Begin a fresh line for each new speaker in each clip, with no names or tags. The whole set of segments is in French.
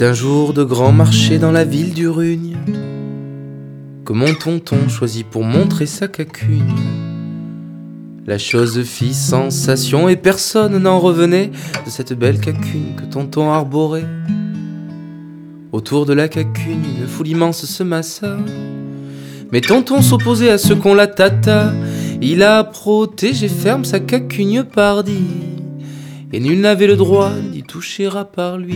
C'est un jour de grand marché dans la ville du Rugne que mon tonton choisit pour montrer sa cacugne. La chose fit sensation et personne n'en revenait de cette belle cacugne que tonton arborait. Autour de la cacugne, une foule immense se massa, mais tonton s'opposait à ce qu'on la tâta. Il a protégé ferme sa cacugne pardi, et nul n'avait le droit d'y toucher à part lui.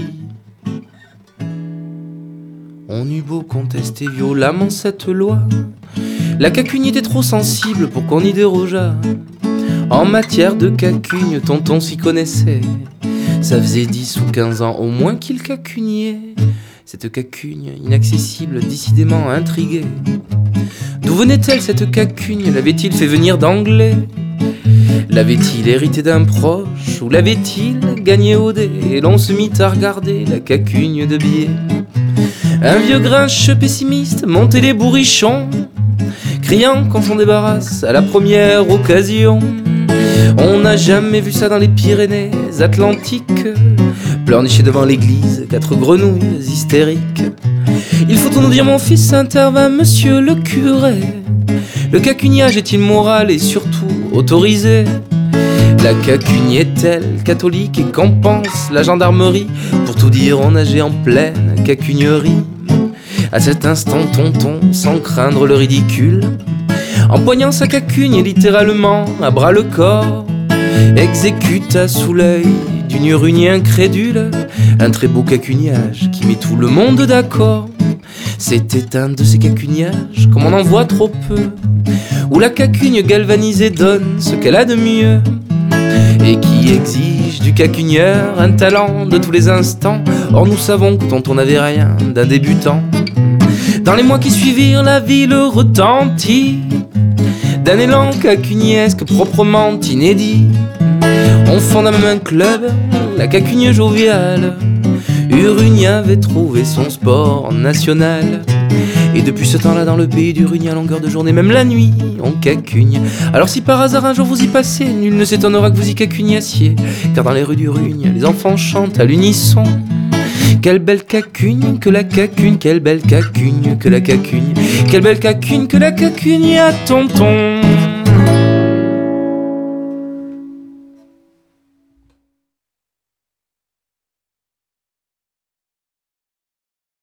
On eut beau contester violemment cette loi, la cacugne était trop sensible pour qu'on y dérogeât. En matière de cacugne, tonton s'y connaissait. Ça faisait 10 ou 15 ans au moins qu'il cacugnait. Cette cacugne inaccessible décidément intriguait. D'où venait-elle cette cacugne? L'avait-il fait venir d'anglais? L'avait-il hérité d'un proche? Ou l'avait-il gagné au dé? Et l'on se mit à regarder la cacugne de biais. Un vieux grinche pessimiste montait les bourrichons, criant qu'on s'en débarrasse à la première occasion. On n'a jamais vu ça dans les Pyrénées Atlantiques, pleurnicher devant l'église, 4 grenouilles hystériques. Il faut tout nous dire mon fils, intervint monsieur le curé. Le cacugnage est immoral et surtout autorisé. La cacugne est-elle catholique et qu'en pense la gendarmerie? Pour tout dire, on nageait en pleine cacugnerie. À cet instant, tonton, sans craindre le ridicule, empoignant sa cacugne littéralement à bras le corps, exécuta sous l'œil d'une rugne incrédule un très beau cacugnage qui mit tout le monde d'accord. C'était un de ces cacugnages, comme on en voit trop peu, où la cacugne galvanisée donne ce qu'elle a de mieux, et qui exige du cacugneur un talent de tous les instants. Or nous savons que tonton n'avait rien d'un débutant. Dans les mois qui suivirent, la ville retentit d'un élan cacugnesque proprement inédit. On fonda même un club, la cacugne joviale. Urugne avait trouvé son sport national. Et depuis ce temps-là, dans le pays du Rugne, à longueur de journée, même la nuit, on cacugne. Alors si par hasard un jour vous y passez, nul ne s'étonnera que vous y cacugnassiez, car dans les rues du Rugne, les enfants chantent à l'unisson. Quelle belle cacugne que la cacugne, quelle belle cacugne que la cacugne, quelle belle cacugne que la cacugne à tonton.